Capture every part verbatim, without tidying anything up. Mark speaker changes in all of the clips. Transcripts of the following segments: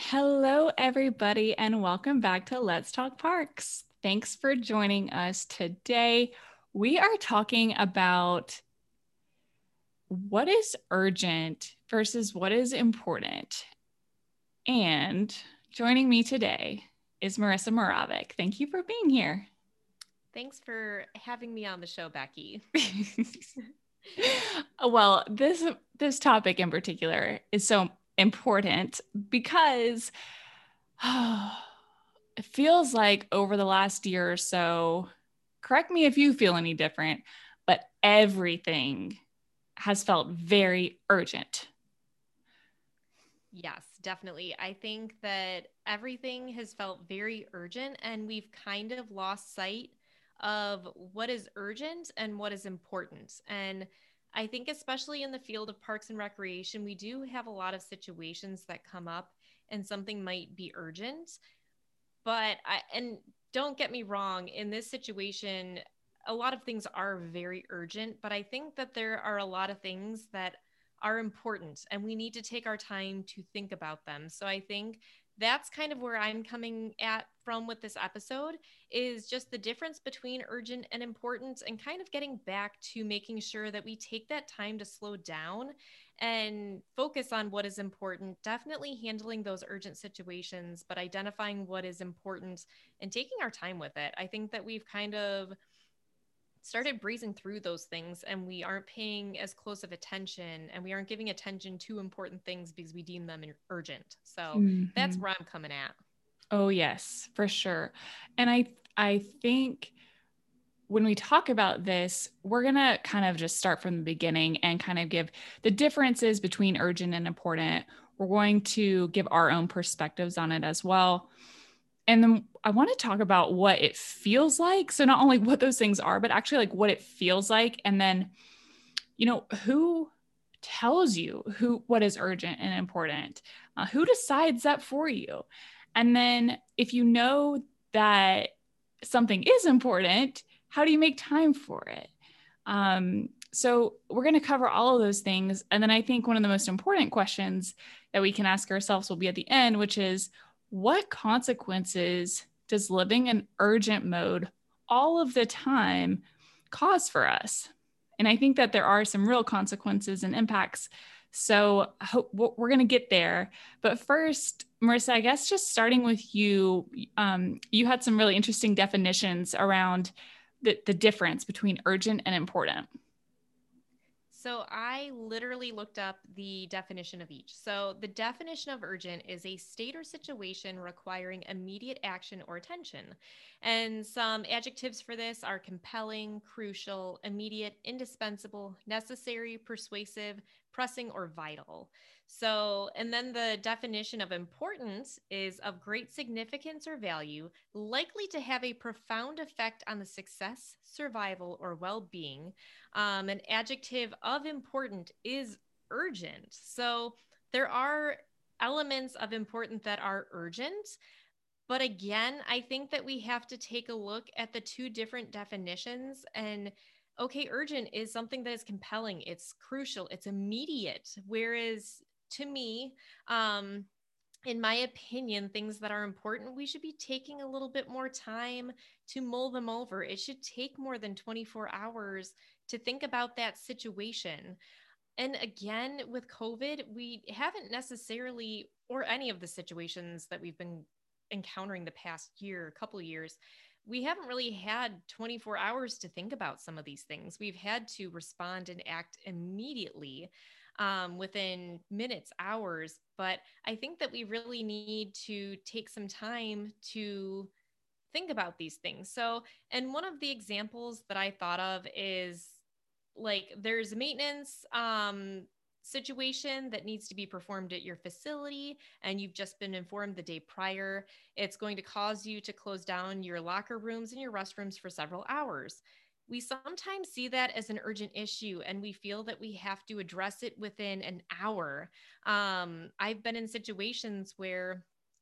Speaker 1: Hello, everybody, and welcome back to Let's Talk Parks. Thanks for joining us today. We are talking about what is urgent versus what is important. And joining me today is Marissa Moravik. Thank you for being here.
Speaker 2: Thanks for having me on the show, Becky.
Speaker 1: Well, this this topic in particular is so important because oh, it feels like over the last year or so, correct me if you feel any different, but everything has felt very urgent.
Speaker 2: Yes, definitely. I think that everything has felt very urgent, and we've kind of lost sight of what is urgent and what is important. And I think, especially in the field of parks and recreation, we do have a lot of situations that come up and something might be urgent. But I, and don't get me wrong, in this situation, a lot of things are very urgent, but I think that there are a lot of things that are important and we need to take our time to think about them. So I think that's kind of where I'm coming at from with this episode is just the difference between urgent and important and kind of getting back to making sure that we take that time to slow down and focus on what is important, definitely handling those urgent situations, but identifying what is important and taking our time with it. I think that we've kind of started breezing through those things and we aren't paying as close of attention and we aren't giving attention to important things because we deem them urgent. So that's
Speaker 1: Mhm.
Speaker 2: where I'm coming at.
Speaker 1: Oh, yes, for sure. And I I think when we talk about this, we're going to kind of just start from the beginning and kind of give the differences between urgent and important. We're going to give our own perspectives on it as well. And then I want to talk about what it feels like. So, not only what those things are, but actually like what it feels like. And then, you know, who tells you who what is urgent and important? Uh, who decides that for you? And then, if you know that something is important, how do you make time for it? Um, so, we're going to cover all of those things. And then, I think one of the most important questions that we can ask ourselves will be at the end, which is what consequences does living in urgent mode all of the time cause for us? And I think that there are some real consequences and impacts. So I hope we're going to get there. But first, Marissa, I guess just starting with you, um, you had some really interesting definitions around the, the difference between urgent and important.
Speaker 2: So I literally looked up the definition of each. So the definition of urgent is a state or situation requiring immediate action or attention. And some adjectives for this are compelling, crucial, immediate, indispensable, necessary, persuasive, pressing, or vital. So, and then the definition of importance is of great significance or value, likely to have a profound effect on the success, survival, or well being. Um, an adjective of important is urgent. So there are elements of important that are urgent. But again, I think that we have to take a look at the two different definitions. And okay, urgent is something that is compelling, it's crucial, it's immediate. Whereas to me, um, in my opinion, things that are important, we should be taking a little bit more time to mull them over. It should take more than twenty-four hours to think about that situation. And again, with COVID, we haven't necessarily, or any of the situations that we've been encountering the past year, couple of years, we haven't really had twenty-four hours to think about some of these things. We've had to respond and act immediately um, within minutes, hours. But I think that we really need to take some time to think about these things. So, and one of the examples that I thought of is like there's a maintenance um situation that needs to be performed at your facility and you've just been informed the day prior. It's going to cause you to close down your locker rooms and your restrooms for several hours. We sometimes see that as an urgent issue and we feel that we have to address it within an hour. um I've been in situations where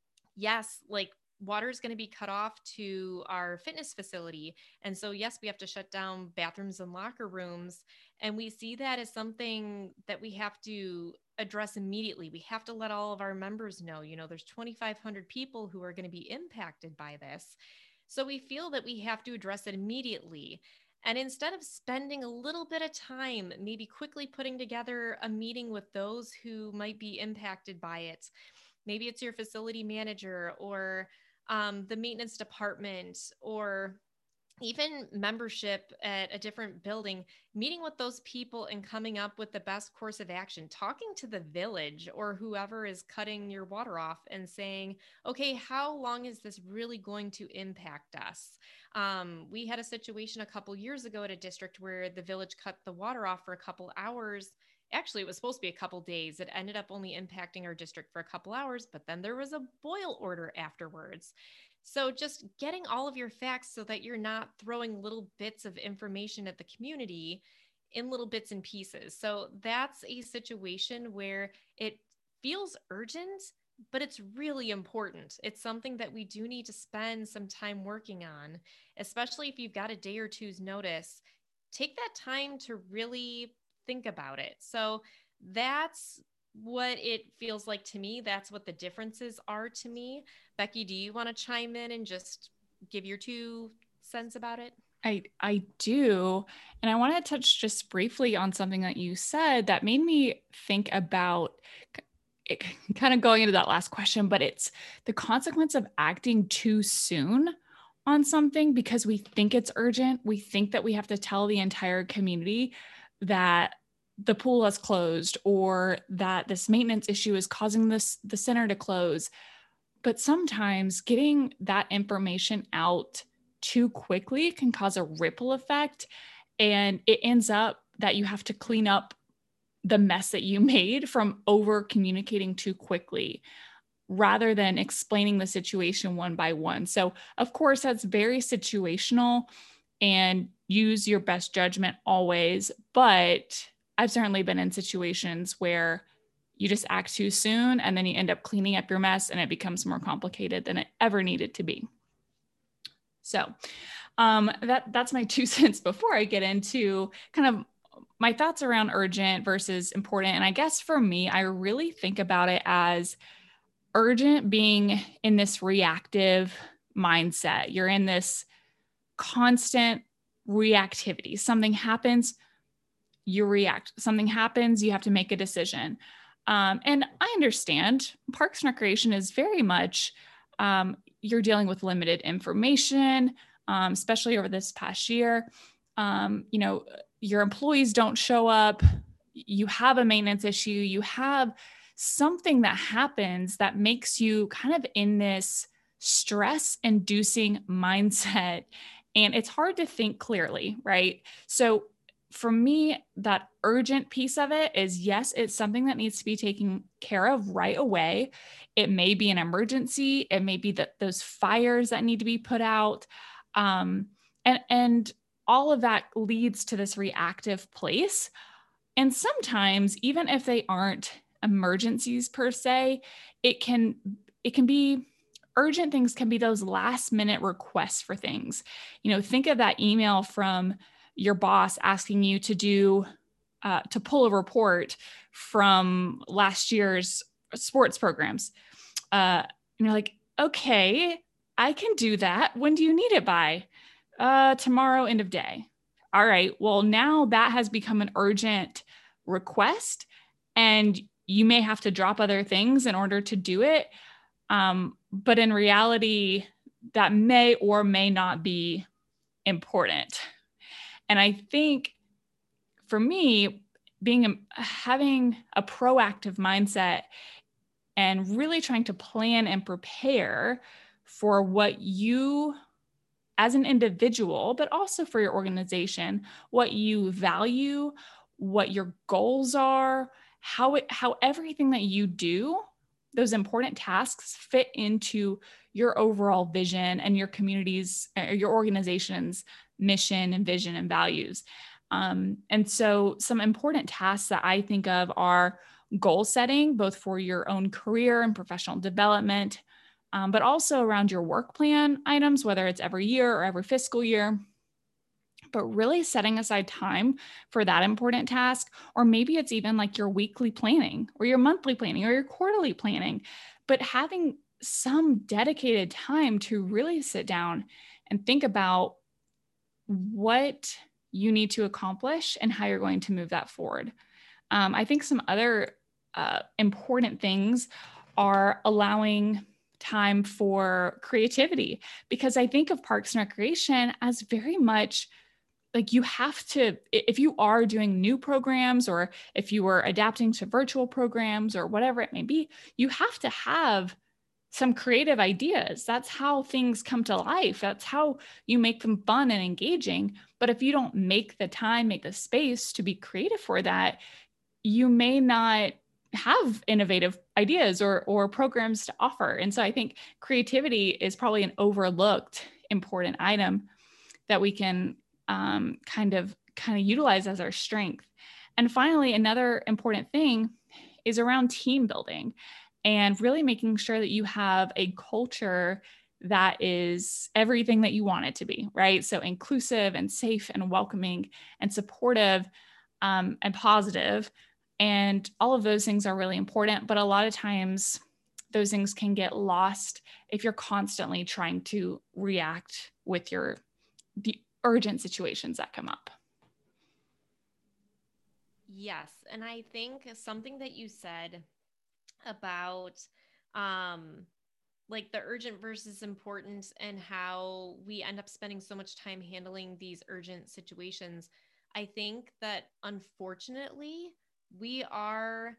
Speaker 2: yes, like water is going to be cut off to our fitness facility. And so, yes, we have to shut down bathrooms and locker rooms. And we see that as something that we have to address immediately. We have to let all of our members know, you know, there's twenty-five hundred people who are going to be impacted by this. So we feel that we have to address it immediately. And instead of spending a little bit of time, maybe quickly putting together a meeting with those who might be impacted by it, maybe it's your facility manager or um, the maintenance department, or even membership at a different building, meeting with those people and coming up with the best course of action, talking to the village or whoever is cutting your water off and saying, okay, how long is this really going to impact us? Um, we had a situation a couple years ago at a district where the village cut the water off for a couple hours. Actually, it was supposed to be a couple days. It ended up only impacting our district for a couple hours, but then there was a boil order afterwards. So just getting all of your facts so that you're not throwing little bits of information at the community in little bits and pieces. So that's a situation where it feels urgent, but it's really important. It's something that we do need to spend some time working on, especially if you've got a day or two's notice. Take that time to really think about it. So that's what it feels like to me. That's what the differences are to me. Becky, do you want to chime in and just give your two cents about it?
Speaker 1: I, I do. And I want to touch just briefly on something that you said that made me think about it, kind of going into that last question, but it's the consequence of acting too soon on something because we think it's urgent. We think that we have to tell the entire community that the pool has closed or that this maintenance issue is causing this the center to close. But sometimes getting that information out too quickly can cause a ripple effect, and it ends up that you have to clean up the mess that you made from over communicating too quickly rather than explaining the situation one by one. So of course that's very situational and use your best judgment always, but I've certainly been in situations where you just act too soon and then you end up cleaning up your mess and it becomes more complicated than it ever needed to be. So um, that that's my two cents before I get into kind of my thoughts around urgent versus important. And I guess for me, I really think about it as urgent being in this reactive mindset. You're in this constant reactivity. Something happens, you react. Something happens, you have to make a decision. Um, and I understand Parks and Recreation is very much, um, you're dealing with limited information, um, especially over this past year. Um, you know, your employees don't show up, you have a maintenance issue, you have something that happens that makes you kind of in this stress inducing mindset. And it's hard to think clearly, right? So for me, that urgent piece of it is, yes, it's something that needs to be taken care of right away. It may be an emergency. It may be that those fires that need to be put out. Um, and, and all of that leads to this reactive place. And sometimes, even if they aren't emergencies per se, it can, it can be urgent things can be those last minute requests for things. You know, think of that email from your boss asking you to do, uh, to pull a report from last year's sports programs. Uh, and you're like, okay, I can do that. When do you need it by? Uh, tomorrow, end of day. All right. Well, now that has become an urgent request and you may have to drop other things in order to do it. Um, but in reality, that may or may not be important. And I think for me, being a, having a proactive mindset and really trying to plan and prepare for what you as an individual, but also for your organization, what you value, what your goals are, how it, how everything that you do, those important tasks fit into your overall vision and your community's, or your organization's mission and vision and values. Um, and so some important tasks that I think of are goal setting, both for your own career and professional development, um, but also around your work plan items, whether it's every year or every fiscal year. but really setting aside time for that important task. Or maybe it's even like your weekly planning or your monthly planning or your quarterly planning, but having some dedicated time to really sit down and think about what you need to accomplish and how you're going to move that forward. Um, I think some other uh, important things are allowing time for creativity, because I think of Parks and Recreation as very much like you have to, if you are doing new programs or if you are adapting to virtual programs or whatever it may be, you have to have some creative ideas. That's how things come to life. That's how you make them fun and engaging. But if you don't make the time, make the space to be creative for that, you may not have innovative ideas or or programs to offer. And so I think creativity is probably an overlooked important item that we can um, kind of kind of utilize as our strength. And finally, another important thing is around team building and really making sure that you have a culture that is everything that you want it to be, right? So inclusive and safe and welcoming and supportive um, and positive. And all of those things are really important. But a lot of times, those things can get lost if you're constantly trying to react with your the urgent situations that come up.
Speaker 2: Yes. And I think something that you said about um like the urgent versus important and how we end up spending so much time handling these urgent situations. I think that unfortunately we are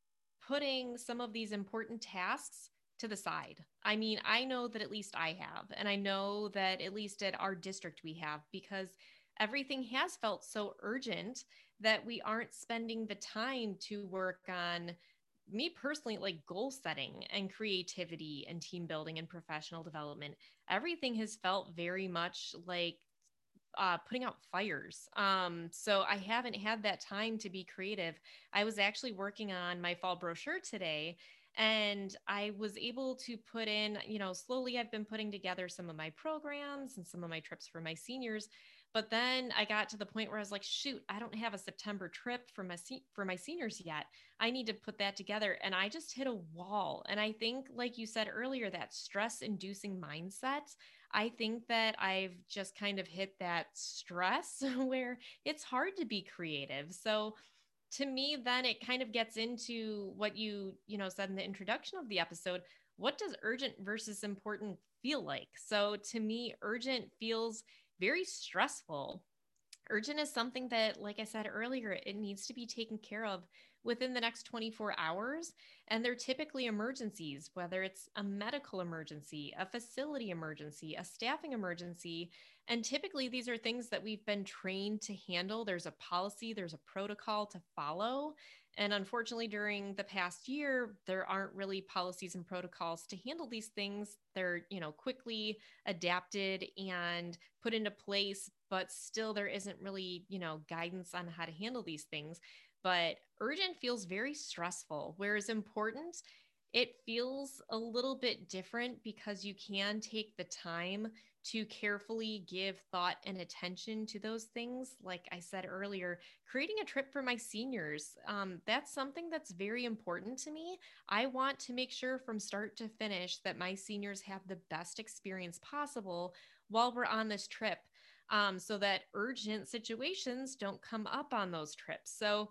Speaker 2: putting some of these important tasks to the side. I mean, I know that at least I have, and I know that at least at our district we have, because everything has felt so urgent that we aren't spending the time to work on, me personally, like goal setting and creativity and team building and professional development. Everything has felt very much like uh, putting out fires. Um, so I haven't had that time to be creative. I was actually working on my fall brochure today, and I was able to put in, you know, slowly I've been putting together some of my programs and some of my trips for my seniors. But then I got to the point where I was like, shoot, I don't have a September trip for my se- for my seniors yet. I need to put that together. And I just hit a wall. And I think, like you said earlier, that stress inducing mindset, I think that I've just kind of hit that stress where it's hard to be creative. So to me, then it kind of gets into what you, you know, said in the introduction of the episode. What does urgent versus important feel like? So to me, urgent feels very stressful. Urgent is something that, like I said earlier, it needs to be taken care of within the next twenty-four hours. And they're typically emergencies, whether it's a medical emergency, a facility emergency, a staffing emergency. And typically, these are things that we've been trained to handle. There's a policy, there's a protocol to follow. And unfortunately, during the past year, there aren't really policies and protocols to handle these things. They're, you know, quickly adapted and put into place, but still there isn't really, you know, guidance on how to handle these things. But urgent feels very stressful, whereas important, it feels a little bit different because you can take the time to carefully give thought and attention to those things. Like I said earlier, creating a trip for my seniors, um, that's something that's very important to me. I want to make sure from start to finish that my seniors have the best experience possible while we're on this trip, um, so that urgent situations don't come up on those trips. So,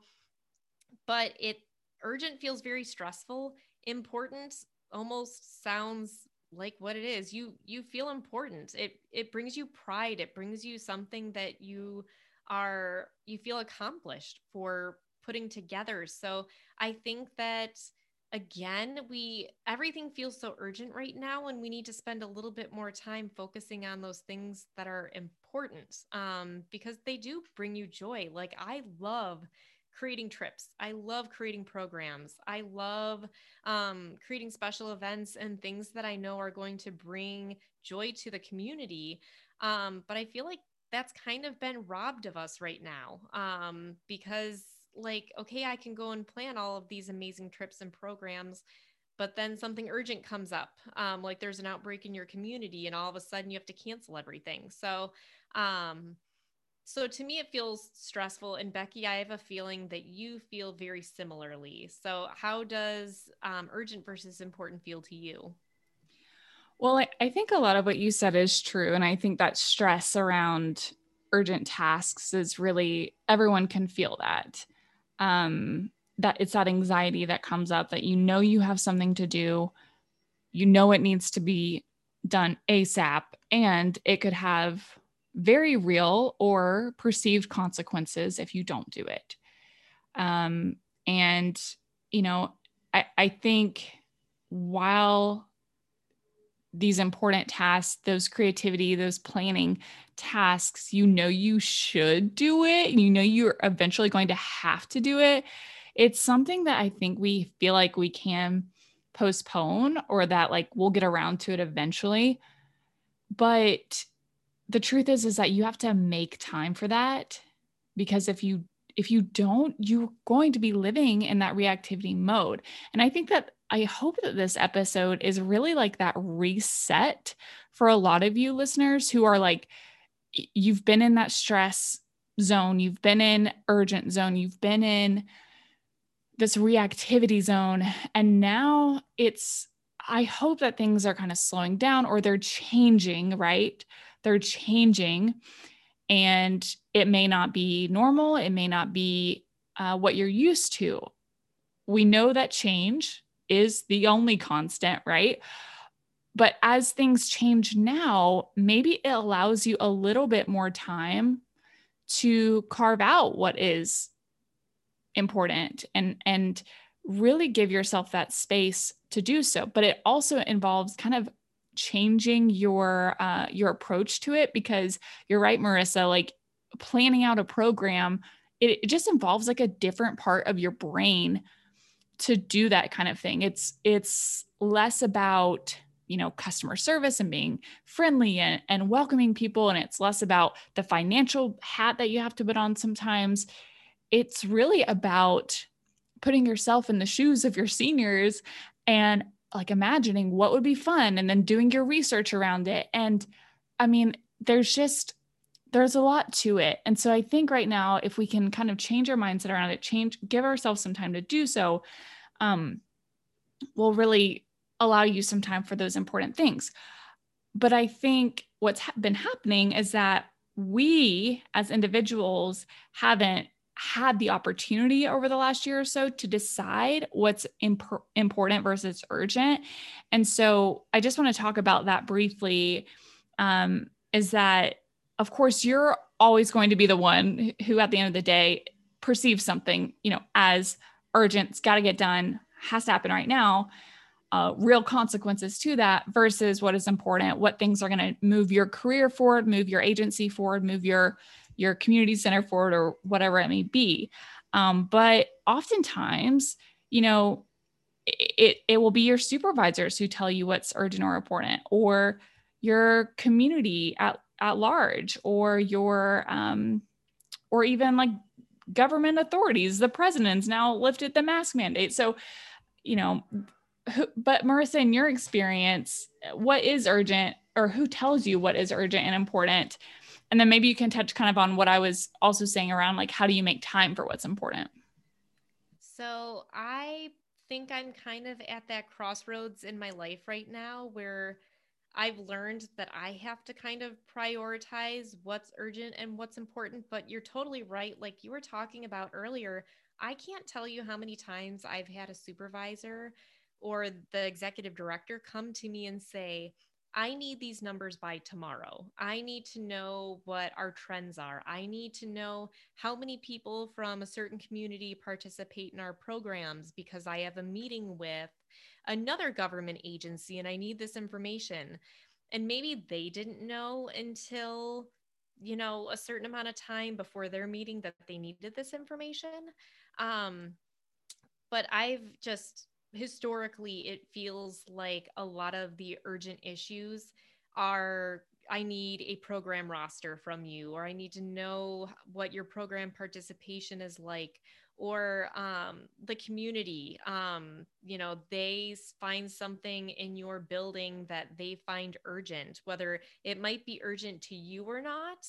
Speaker 2: but it urgent feels very stressful. Important almost sounds like what it is. You you feel important. It it brings you pride. It brings you something that you are you feel accomplished for putting together. So I think that again, we everything feels so urgent right now, and we need to spend a little bit more time focusing on those things that are important, um, because they do bring you joy. Like I love creating trips. I love creating programs. I love um, creating special events and things that I know are going to bring joy to the community. Um, but I feel like that's kind of been robbed of us right now, um, because, like, okay, I can go and plan all of these amazing trips and programs, but then something urgent comes up, um, like there's an outbreak in your community, and all of a sudden you have to cancel everything. So, um, So to me, it feels stressful. And Becky, I have a feeling that you feel very similarly. So how does um, urgent versus important feel to you?
Speaker 1: Well, I, I think a lot of what you said is true. And I think that stress around urgent tasks is really, everyone can feel that. Um, that it's that anxiety that comes up that you know you have something to do, you know it needs to be done ASAP, and it could have very real or perceived consequences if you don't do it. Um, and, you know, I, I think while these important tasks, those creativity, those planning tasks, you know, you should do it. You know, you're eventually going to have to do it. It's something that I think we feel like we can postpone or that like we'll get around to it eventually. But the truth is, is that you have to make time for that because if you if you don't, you're going to be living in that reactivity mode. And I think that I hope that this episode is really like that reset for a lot of you listeners who are like, you've been in that stress zone, you've been in urgent zone, you've been in this reactivity zone. And now it's, I hope that things are kind of slowing down or they're changing, right? They're changing and it may not be normal. It may not be uh, what you're used to. We know that change is the only constant, right? But as things change now, maybe it allows you a little bit more time to carve out what is important and and really give yourself that space to do so. But it also involves kind of changing your uh, your approach to it because you're right, Marissa, like planning out a program, it, it just involves like a different part of your brain to do that kind of thing. It's it's less about, you know, customer service and being friendly and, and welcoming people. And it's less about the financial hat that you have to put on sometimes. It's really about putting yourself in the shoes of your seniors and like imagining what would be fun and then doing your research around it. And I mean, there's just, there's a lot to it. And so I think right now, if we can kind of change our mindset around it, change, give ourselves some time to do so, um, will really allow you some time for those important things. But I think what's ha- been happening is that we as individuals haven't had the opportunity over the last year or so to decide what's imp- important versus urgent. And so I just want to talk about that briefly. Um, is that, of course, you're always going to be the one who, at the end of the day, perceives something, you know, as urgent, it's got to get done, has to happen right now. Uh, real consequences to that versus what is important, what things are going to move your career forward, move your agency forward, move your your community center forward, or whatever it may be. Um, but oftentimes, you know, it it will be your supervisors who tell you what's urgent or important, or your community at at large, or your um, or even like government authorities. The president's now lifted the mask mandate, so you know. Who, but Marissa, in your experience, what is urgent, or who tells you what is urgent and important? And then maybe you can touch kind of on what I was also saying around like, how do you make time for what's important?
Speaker 2: So I think I'm kind of at that crossroads in my life right now where I've learned that I have to kind of prioritize what's urgent and what's important. But you're totally right. Like you were talking about earlier, I can't tell you how many times I've had a supervisor or the executive director come to me and say, I need these numbers by tomorrow. I need to know what our trends are. I need to know how many people from a certain community participate in our programs because I have a meeting with another government agency and I need this information. And maybe they didn't know until, you know, a certain amount of time before their meeting that they needed this information. Um, but I've just historically, it feels like a lot of the urgent issues are I need a program roster from you, or I need to know what your program participation is like, or um, the community, um, you know, they find something in your building that they find urgent, whether it might be urgent to you or not.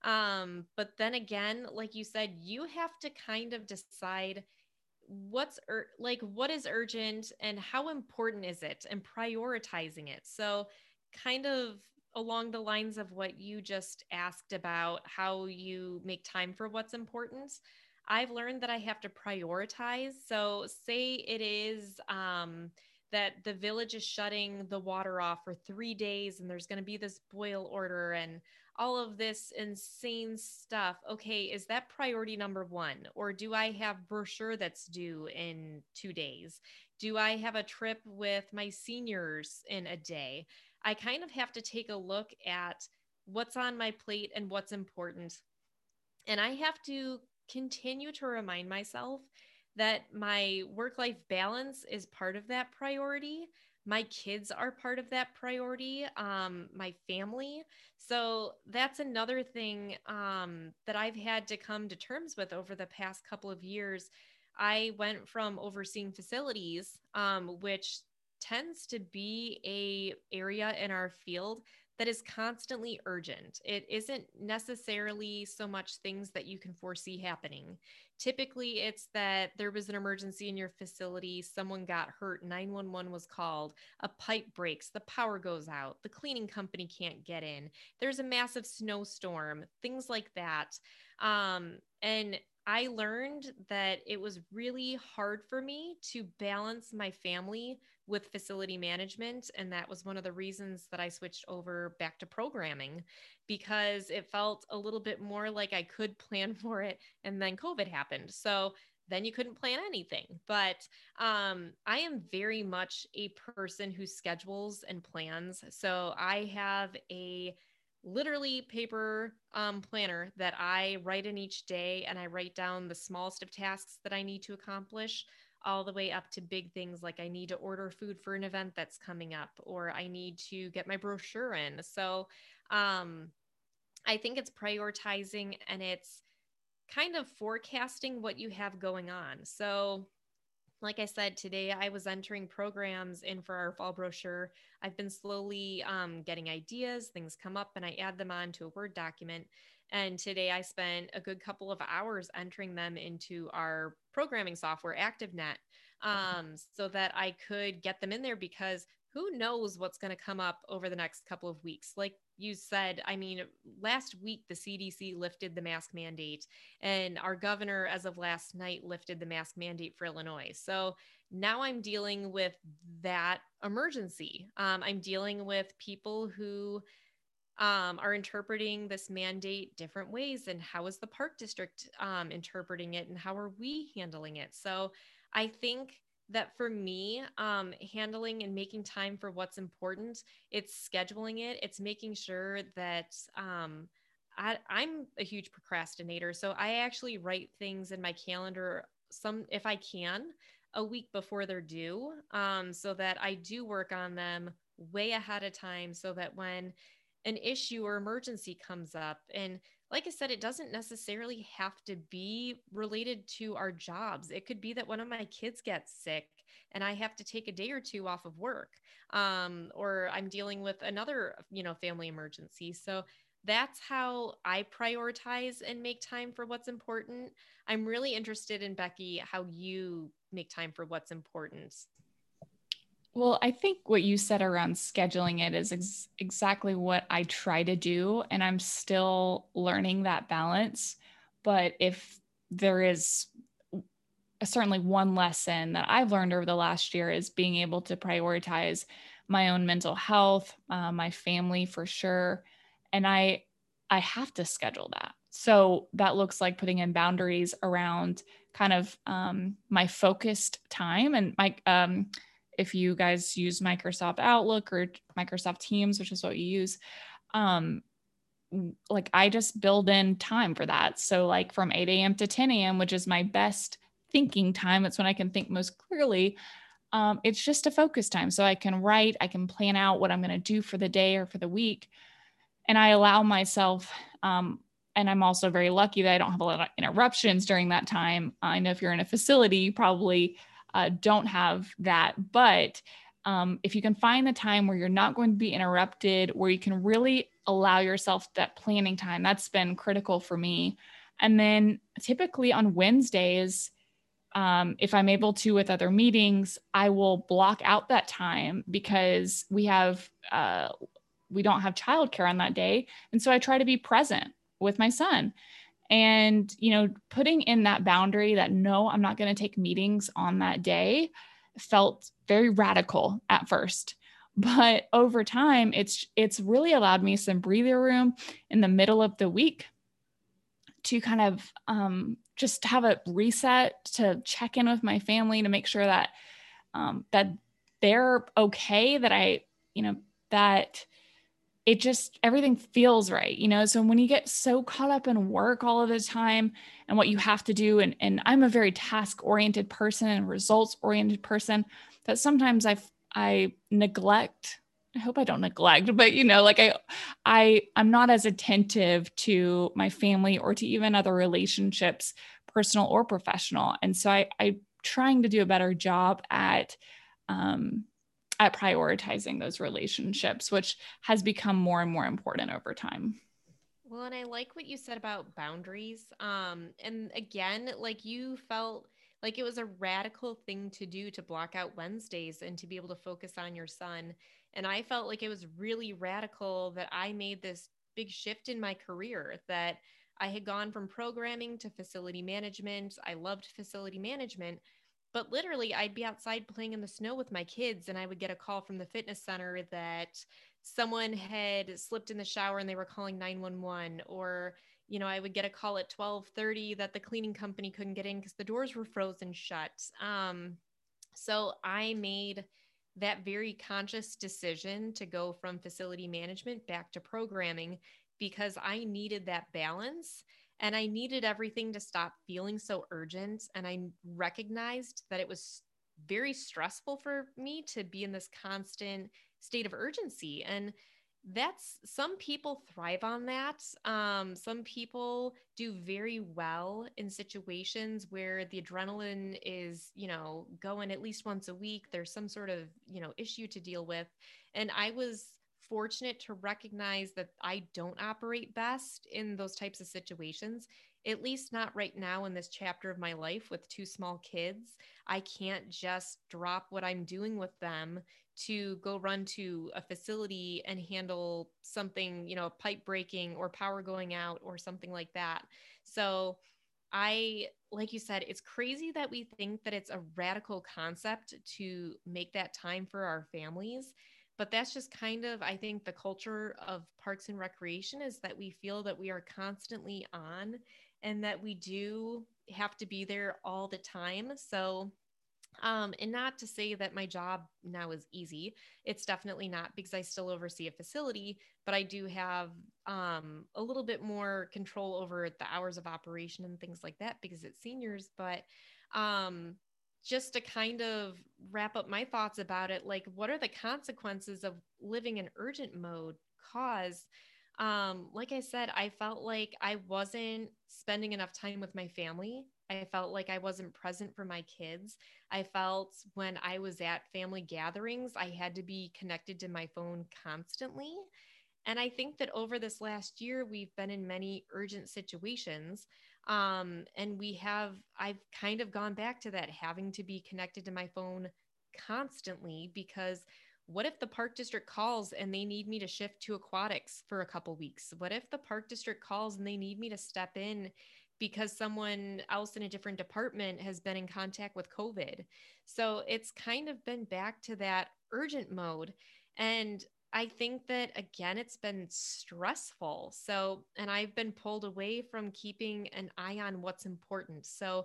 Speaker 2: Um, but then again, like you said, you have to kind of decide what's ur- like what is urgent and how important is it, and prioritizing it. So kind of along the lines of what you just asked about how you make time for what's important, I've learned that I have to prioritize. So say it is um that the village is shutting the water off for three days and there's going to be this boil order and all of this insane stuff. Okay, is that priority number one? Or do I have brochure that's due in two days? Do I have a trip with my seniors in a day? I kind of have to take a look at what's on my plate and what's important. And I have to continue to remind myself that my work life balance is part of that priority. My kids are part of that priority, um, my family. So that's another thing um, that I've had to come to terms with over the past couple of years. I went from overseeing facilities, um, which tends to be a area in our field that is constantly urgent. It isn't necessarily so much things that you can foresee happening. Typically, it's that there was an emergency in your facility, someone got hurt, nine one one was called, a pipe breaks, the power goes out, the cleaning company can't get in, there's a massive snowstorm, things like that. Um, and I learned that it was really hard for me to balance my family with facility management. And that was one of the reasons that I switched over back to programming, because it felt a little bit more like I could plan for it. And then COVID happened. So then you couldn't plan anything. But um, I am very much a person who schedules and plans. So I have a literally paper um, planner that I write in each day, and I write down the smallest of tasks that I need to accomplish, all the way up to big things like I need to order food for an event that's coming up, or I need to get my brochure in. So um, I think it's prioritizing, and it's kind of forecasting what you have going on. So like I said, today I was entering programs in for our fall brochure. I've been slowly um, getting ideas, things come up, and I add them onto a Word document. And today I spent a good couple of hours entering them into our programming software, ActiveNet, um, so that I could get them in there, because who knows what's going to come up over the next couple of weeks. Like you said, I mean, last week the C D C lifted the mask mandate, and our governor, as of last night, lifted the mask mandate for Illinois. So now I'm dealing with that emergency. Um, I'm dealing with people who um, are interpreting this mandate different ways. And how is the park district um, interpreting it? And how are we handling it? So I think that for me, um, handling and making time for what's important, it's scheduling it, it's making sure that um, I, I'm a huge procrastinator. So I actually write things in my calendar, some, if I can, a week before they're due, um, so that I do work on them way ahead of time, so that when an issue or emergency comes up, and like I said, it doesn't necessarily have to be related to our jobs. It could be that one of my kids gets sick and I have to take a day or two off of work, um, or I'm dealing with another, you know, family emergency. So that's how I prioritize and make time for what's important. I'm really interested in, Becky, how you make time for what's important.
Speaker 1: Well, I think what you said around scheduling it is ex- exactly what I try to do. And I'm still learning that balance. But if there is certainly one lesson that I've learned over the last year, is being able to prioritize my own mental health, uh, my family for sure. And I, I have to schedule that. So that looks like putting in boundaries around kind of um, my focused time, and my, um, if you guys use Microsoft Outlook or Microsoft Teams, which is what you use, um, like I just build in time for that. So like from eight a.m. to ten a.m., which is my best thinking time, it's when I can think most clearly. Um, it's just a focus time. So I can write, I can plan out what I'm going to do for the day or for the week. And I allow myself, um, and I'm also very lucky that I don't have a lot of interruptions during that time. I know if you're in a facility, you probably uh, don't have that. But um, if you can find the time where you're not going to be interrupted, where you can really allow yourself that planning time, that's been critical for me. And then typically on Wednesdays, um, if I'm able to with other meetings, I will block out that time because we have, uh, we don't have childcare on that day. And so I try to be present with my son. And, you know, putting in that boundary that no, I'm not going to take meetings on that day felt very radical at first. But over time, it's it's really allowed me some breather room in the middle of the week to kind of um, just have a reset, to check in with my family, to make sure that um, that they're okay, that I, you know, that it just, everything feels right, you know? So when you get so caught up in work all of the time and what you have to do, and, and I'm a very task oriented person and results oriented person, that sometimes I, I neglect, I hope I don't neglect, but you know, like I, I, I'm not as attentive to my family or to even other relationships, personal or professional. And so I, I trying to do a better job at, um, at prioritizing those relationships, which has become more and more important over time.
Speaker 2: Well, and I like what you said about boundaries. Um, and again, like you felt like it was a radical thing to do to block out Wednesdays and to be able to focus on your son. And I felt like it was really radical that I made this big shift in my career, that I had gone from programming to facility management. I loved facility management, but literally I'd be outside playing in the snow with my kids and I would get a call from the fitness center that someone had slipped in the shower and they were calling nine one one, or you know, I would get a call at twelve thirty that the cleaning company couldn't get in because the doors were frozen shut. Um, so I made that very conscious decision to go from facility management back to programming because I needed that balance and I needed everything to stop feeling so urgent. And I recognized that it was very stressful for me to be in this constant state of urgency. And that's, some people thrive on that. Um, some people do very well in situations where the adrenaline is, you know, going at least once a week. There's some sort of, you know, issue to deal with. And I was fortunate to recognize that I don't operate best in those types of situations, at least not right now in this chapter of my life with two small kids. I can't just drop what I'm doing with them to go run to a facility and handle something, you know, pipe breaking or power going out or something like that. So I, like you said, it's crazy that we think that it's a radical concept to make that time for our families. But that's just kind of, I think, the culture of Parks and Recreation is that we feel that we are constantly on and that we do have to be there all the time. So um, and not to say that my job now is easy. It's definitely not, because I still oversee a facility, but I do have um, a little bit more control over the hours of operation and things like that because it's seniors. But um, just to kind of wrap up my thoughts about it, like, what are the consequences of living in urgent mode? Cause um, like I said, I felt like I wasn't spending enough time with my family. I felt like I wasn't present for my kids. I felt when I was at family gatherings, I had to be connected to my phone constantly. And I think that over this last year, we've been in many urgent situations. Um, and we have, I've kind of gone back to that, having to be connected to my phone constantly, because what if the park district calls and they need me to shift to aquatics for a couple weeks? What if the park district calls and they need me to step in because someone else in a different department has been in contact with COVID? So it's kind of been back to that urgent mode. And I think that, again, it's been stressful. So, and I've been pulled away from keeping an eye on what's important. So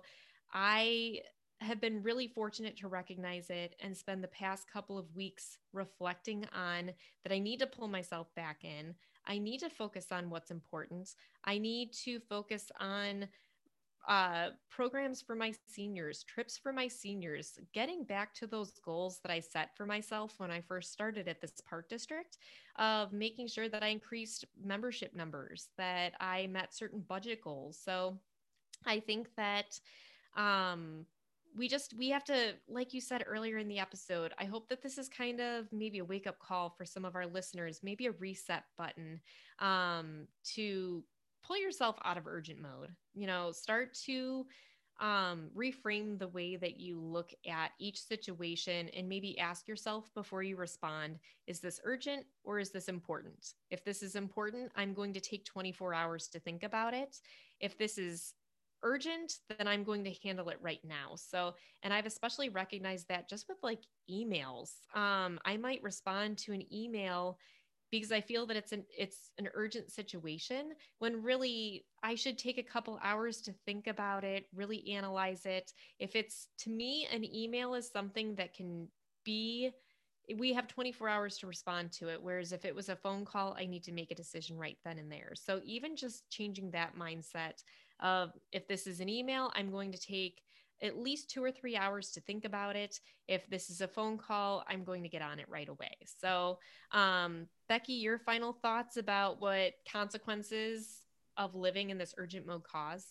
Speaker 2: I have been really fortunate to recognize it and spend the past couple of weeks reflecting on that I need to pull myself back in. I need to focus on what's important. I need to focus on uh, programs for my seniors, trips for my seniors, getting back to those goals that I set for myself when I first started at this park district, of making sure that I increased membership numbers, that I met certain budget goals. So I think that um, we just, we have to, like you said earlier in the episode, I hope that this is kind of maybe a wake up call for some of our listeners, maybe a reset button, um, to pull yourself out of urgent mode, you know, start to um, reframe the way that you look at each situation, and maybe ask yourself before you respond, is this urgent or is this important? If this is important, I'm going to take twenty-four hours to think about it. If this is urgent, then I'm going to handle it right now. So, and I've especially recognized that just with like emails. Um, I might respond to an email because I feel that it's an it's an urgent situation, when really I should take a couple hours to think about it, really analyze it. If it's, to me, an email is something that can be, we have twenty-four hours to respond to it. Whereas if it was a phone call, I need to make a decision right then and there. So even just changing that mindset of, if this is an email, I'm going to take at least two or three hours to think about it. If this is a phone call, I'm going to get on it right away. So, um, Becky, your final thoughts about what consequences of living in this urgent mode cause?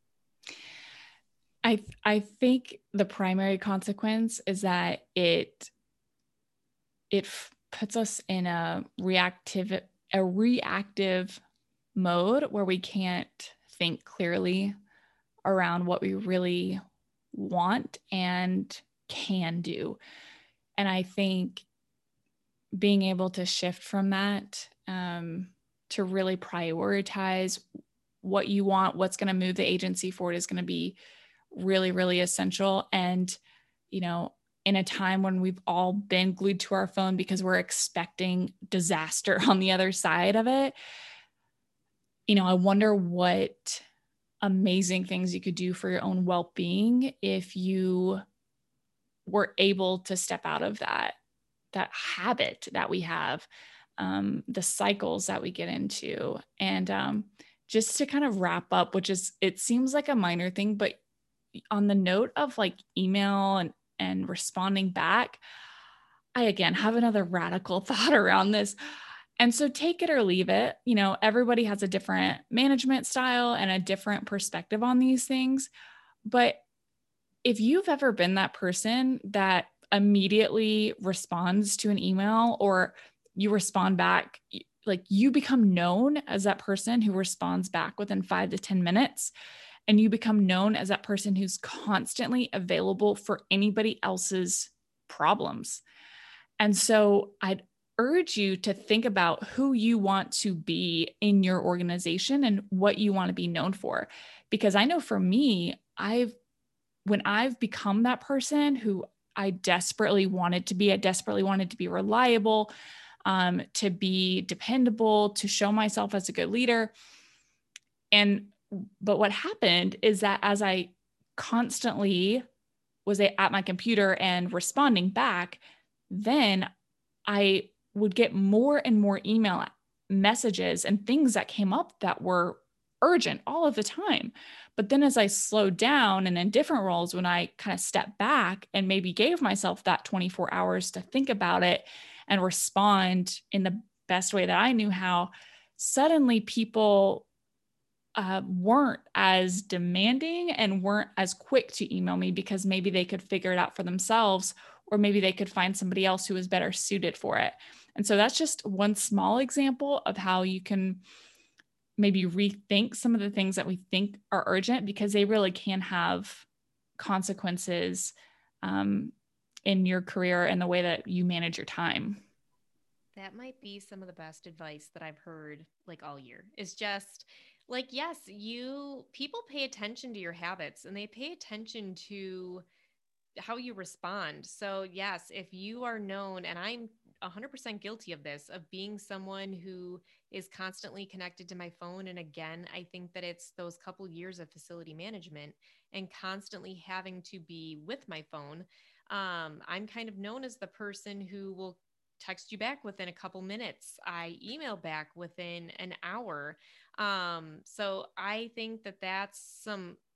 Speaker 1: I th- I think the primary consequence is that it it f- puts us in a reactive a reactive mode where we can't think clearly around what we really want and can do. And I think being able to shift from that, um, to really prioritize what you want, what's going to move the agency forward, is going to be really, really essential. And, you know, in a time when we've all been glued to our phone because we're expecting disaster on the other side of it, you know, I wonder what amazing things you could do for your own well-being if you were able to step out of that that habit that we have, um, the cycles that we get into. And um, just to kind of wrap up, which is, it seems like a minor thing, but on the note of like email and and responding back, I again have another radical thought around this. And so take it or leave it. You know, everybody has a different management style and a different perspective on these things. But if you've ever been that person that immediately responds to an email, or you respond back, like you become known as that person who responds back within five to ten minutes, and you become known as that person who's constantly available for anybody else's problems. And so I'd urge you to think about who you want to be in your organization and what you want to be known for. Because I know for me, I've when I've become that person who I desperately wanted to be, I desperately wanted to be reliable, um, to be dependable, to show myself as a good leader. And, but what happened is that as I constantly was at my computer and responding back, then I would get more and more email messages and things that came up that were urgent all of the time. But then as I slowed down and in different roles, when I kind of stepped back and maybe gave myself that twenty-four hours to think about it and respond in the best way that I knew how, suddenly people uh, weren't as demanding and weren't as quick to email me, because maybe they could figure it out for themselves, or maybe they could find somebody else who was better suited for it. And so that's just one small example of how you can maybe rethink some of the things that we think are urgent, because they really can have consequences um, in your career and the way that you manage your time.
Speaker 2: That might be some of the best advice that I've heard like all year, is just like, yes, you, people pay attention to your habits, and they pay attention to how you respond. So, yes, if you are known, and I'm one hundred percent guilty of this, of being someone who is constantly connected to my phone. And again, I think that it's those couple years of facility management and constantly having to be with my phone. Um, I'm kind of known as the person who will text you back within a couple minutes. I email back within an hour. Um, so I think that that's some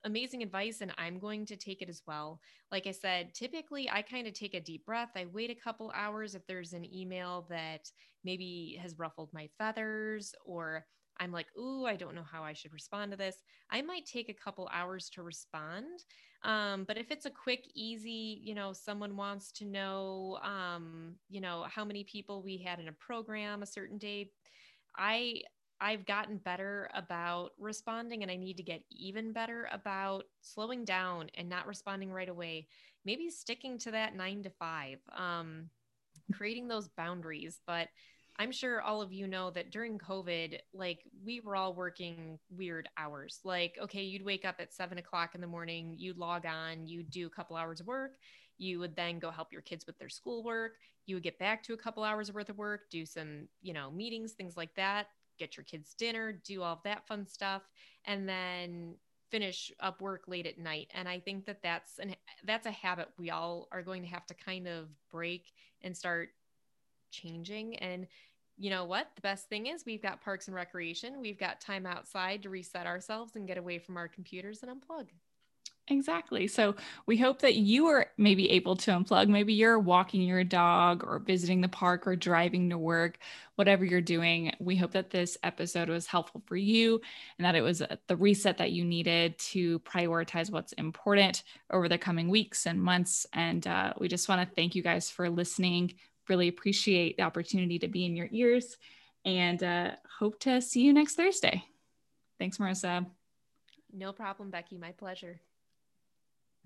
Speaker 2: amazing advice, and I'm going to take it as well. Like I said, typically I kind of take a deep breath. I wait a couple hours if there's an email that maybe has ruffled my feathers, or I'm like, ooh, I don't know how I should respond to this. I might take a couple hours to respond. Um, but if it's a quick, easy, you know, someone wants to know, um, you know, how many people we had in a program a certain day, I I've gotten better about responding, and I need to get even better about slowing down and not responding right away. Maybe sticking to that nine to five, um, creating those boundaries. But I'm sure all of you know that during COVID, like we were all working weird hours. Like, okay, you'd wake up at seven o'clock in the morning, you'd log on, you'd do a couple hours of work. You would then go help your kids with their schoolwork. You would get back to a couple hours worth of work, do some, you know, meetings, things like that, get your kids dinner, do all of that fun stuff, and then finish up work late at night. And I think that that's an that's a habit we all are going to have to kind of break and start changing. And you know what? The best thing is we've got Parks and Recreation. We've got time outside to reset ourselves and get away from our computers and unplug.
Speaker 1: Exactly. So we hope that you are maybe able to unplug. Maybe you're walking your dog or visiting the park or driving to work, whatever you're doing. We hope that this episode was helpful for you and that it was the reset that you needed to prioritize what's important over the coming weeks and months. And uh, we just want to thank you guys for listening. Really appreciate the opportunity to be in your ears, and uh, hope to see you next Thursday. Thanks, Marissa.
Speaker 2: No problem, Becky. My pleasure.